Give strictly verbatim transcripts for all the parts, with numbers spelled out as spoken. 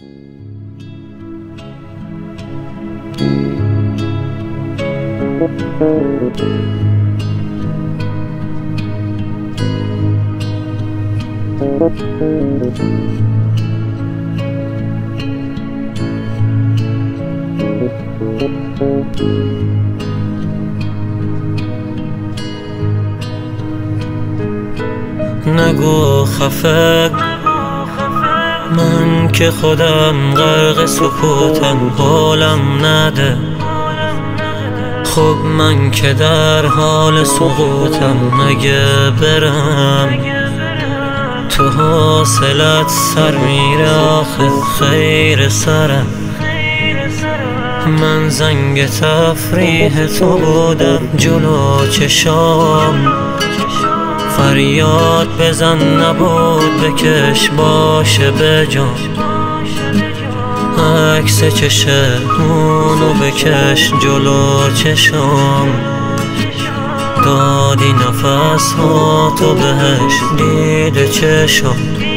نگو خفه، من که خودم غرق سکوتم، حالم نده. خب من که در حال سقوطم، مگه برم تو حاصلت سر میره آخه خیر سرم. من زنگ تفریح تو بودم جلو چشام، فریاد بزن نبود بکش باشه بجام. عکس چشمونو بکش جلو چشام، دادی نفس ها تو بهش دید چشام.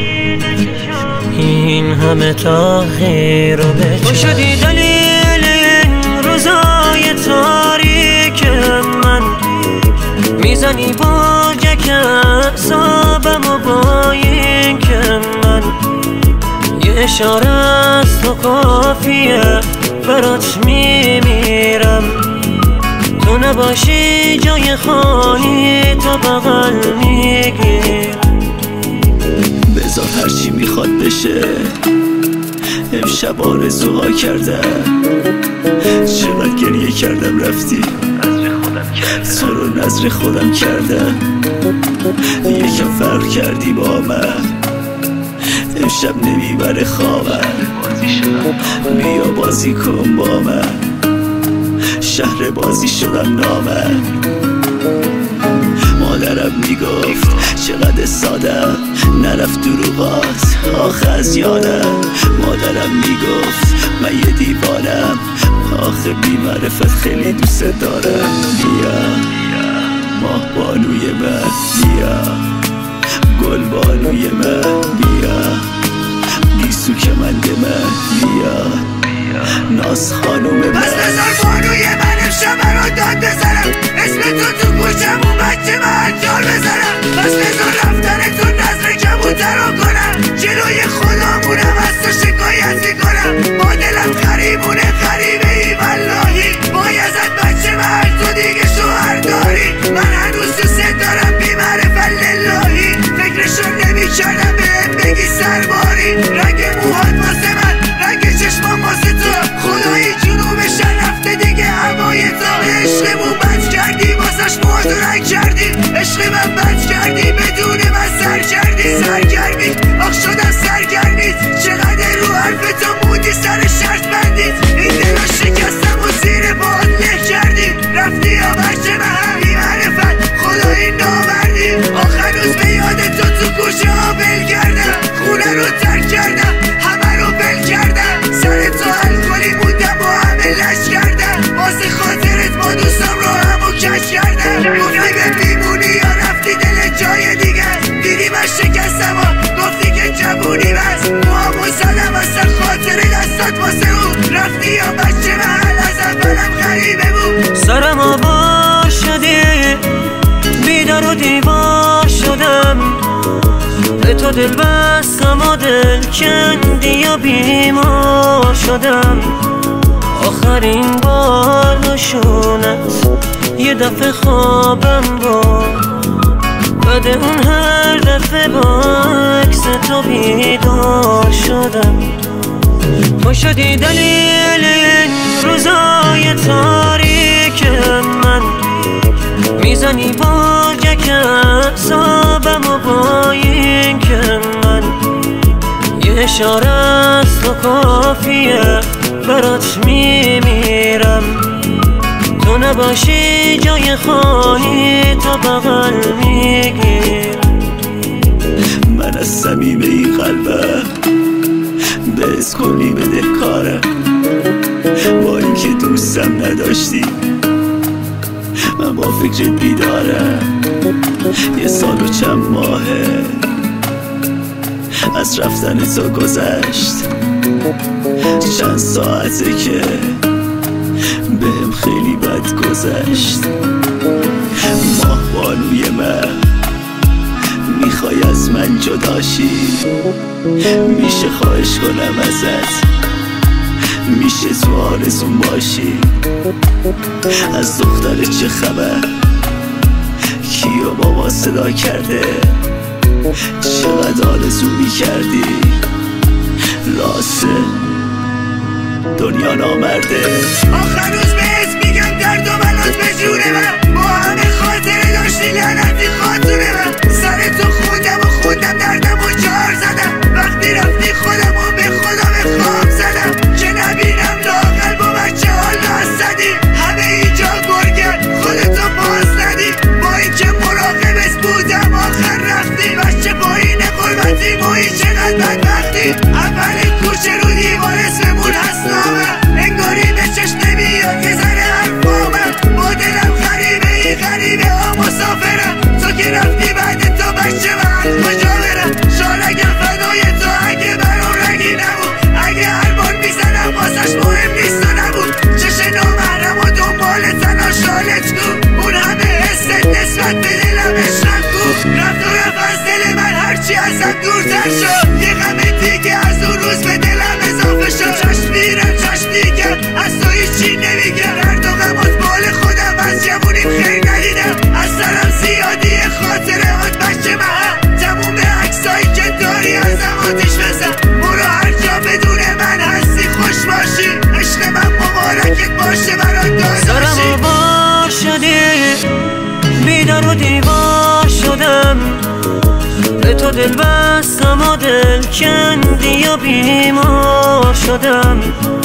این همه تغییر رو بچه تو شدی دلیل این روزای تاریک من، میزنی باجه که اعصابم و با این که من یه اشاره از تو کافیه برات میمیرم. تو نباشی جای خالی تو بغل میگیر. بذار هرچی میخواد بشه، امشب آرزوها کردم. چقدر گریه کردم رفتی، تو رو نظر خودم کردم. یکم فرق کردی با من، امشب نمیبره خوابم. بیا بازی کن با من، شهر بازی شدم نامم. مادرم میگفت چقدر سادم، نرفت دروغات آخه از یادم. مادرم میگفت من یه دیوانم، آخه بی معرفت خیلی دوست دارم. بیا ماه بانوی من، بیا گل بانوی من، بیا گیسو کمند من، بیا ناز خانوم من. بس بذار بانوی من امشب برات داد بزنم، اسم تو تو گوشم اون بچه من جار بزنم. بس بذار رفتن تو نظر کبوتر رو کنم، جلوی خدامونم از تو شکایت میکنم. با دلم غریبونه غریبه ای واللهی، بایزت بچه من تو دیگه شوهر داری. من هنوز دوست دارم بی معرفت للهی، فکرشو نمی کردم بهم بگی سرباری. رنگ موهات واسه من، رنگ چشمان واسه تو، خدایی جنوبشن رفته دیگه هوای تو. عشقمون بد کردی واسش موهاتو رنگ کردی، عشق من بد کردی بدون من سر کردی. سرگرمی آخ شدم سرگرمیت، چقدر رو حرف تو موندی سر شرط بندید. این دل رو شکستم و زیر باد له کردی، رفتی یا بچه من بی معرفت خدایی نامردی. آخ هنوز به یاد تو تو گوشه ها بل کردم، خونه رو ترک کردم همه رو بل کردم. سر تو الکلی موندم و همه لش کردم، واسه خاطرت با دوستم رو همو کش کردم. گفتی به میمونی یا رفتی دل جای دیگه، دیدی من شکستم و گفتی که جوونی بس. موامو زدم واسه خاطر دستات واسه اون، رفتی یا بچه محل از اولم غریبه بود. سرم آبا شدی بیدار و دیوار شدم، به تو دل بستم و دل کندی یا بیمار شدم. آخرین بار نشونت یه دفعه خوابم بود، بعد اون هر دفعه با عکس تو بیدار شدم. تو شدی دلیل این روزای تاریک من، میزنی باجه که اعصابم و با این که من یه اشاره از تو کافیه برات میمیرم. تو نباشی جای خالی تو بغل میگیر. من از صمیم این قلبم به از کلی بده کارم، با اینکه دوستم نداشتی من با فکرت بیدارم. یه سال و چند ماهه از رفتن تو گذشت، چند ساعته که بهم خیلی بد گذشت. ماه بانوی من میخوای از من جداشی، میشه خواهش کنم ازت، میشه تو آرزون باشی. از دختر چه خبر؟ کیو بابا صدا کرده؟ چقدر آرزو میکردی؟ راسته دنیا نامرده. آخر روز بهت میگم درد و بلات به جونه من، با همه خاطره داشتی لعنتی خاطره من. سر تو خوندم و خوندم دردم و جار زدم، وقتی رفتی خودم و به خدا به خواب زدم که نبینم لاغل با بچه ها لاس زدی. همه اینجا گرگن خودتو باز ندی، با اینکه مراقبت بودم آخر رفتی. بچه پایین قربتی مایی چقدر بدبختی. اولین کوچه رو دیوار اسممون هست نامه، انگاری به چشم نمیاد که زن حرفامه. با دلم غریبه ای غریبه ها مسافرم، تو که رفتی بعد تو بچه من کجا برم؟ شال اگر فدای تو اگه برام رگی نبود، اگه هربان میزنم واسش مهم نیست و نبود. چش نامحرم و دنبال تنها شالت کو، اون همه حست نسبت به دلم عشقم کو. رفت و رفت از دل من هرچی ازم دورتر شد، یه غم دیگه از اون روز به دلم اضافه شد. چشم میرم چشم دیگه از تو هیچی نمیگم، درد و غم از بال خودم از جوونیم خیلی ندیدم. از سرم زیادی خاطره آت بچه من، تموم عکسایی که داری ازم آتیش بزن. برو هر جا بدون من هستی خوش باشی، عشق من مبارکت باشه برات داداشی. سرمو بار شدی بیدار و دیوار شدم، به تو دل بستم و دل کندی و بیمار شدم.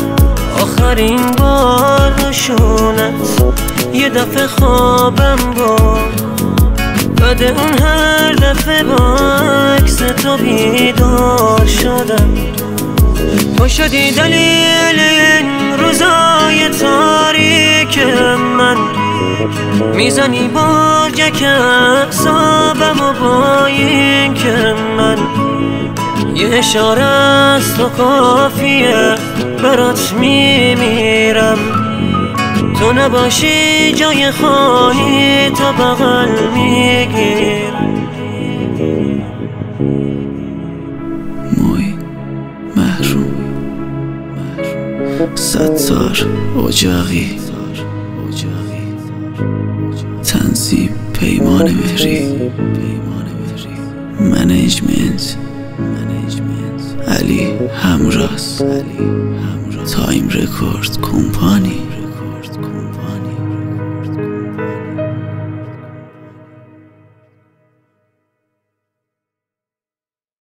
آخرین بار نشونت یه دفعه خوابم بود، بعد اون هر دفعه با عکس تو بیدار شدم. تو شدی دلیل این روزای تاریک من، میزنی برگک اعصابم و با این که من یه اشاره از تو کافیه برات میمیرم. تو نباشی جای خواهی تا بغل میگیر. موی محروم ستار اجاقی، تنظیم پیمان مهری، منیجمنت علی همراز، تایم رکورد کمپانی.